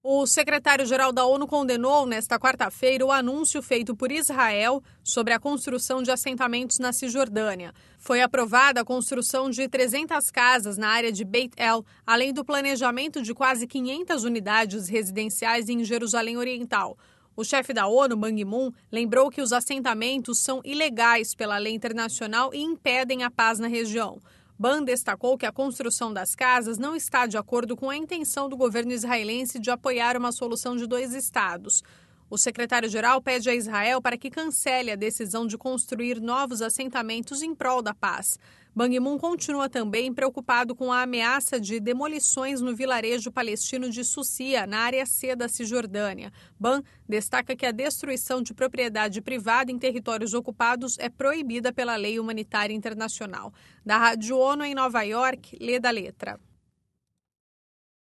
O secretário-geral da ONU condenou, nesta quarta-feira, o anúncio feito por Israel sobre a construção de assentamentos na Cisjordânia. Foi aprovada a construção de 300 casas na área de Beit El, além do planejamento de quase 500 unidades residenciais em Jerusalém Oriental. O chefe da ONU, Ban Ki-moon, lembrou que os assentamentos são ilegais pela lei internacional e impedem a paz na região. Ban destacou que a construção das casas não está de acordo com a intenção do governo israelense de apoiar uma solução de dois estados. O secretário-geral pede a Israel para que cancele a decisão de construir novos assentamentos em prol da paz. Ban Ki-moon continua também preocupado com a ameaça de demolições no vilarejo palestino de Sucia, na área C da Cisjordânia. Ban destaca que a destruição de propriedade privada em territórios ocupados é proibida pela lei humanitária internacional. Da Rádio ONU em Nova York, Leda Letra.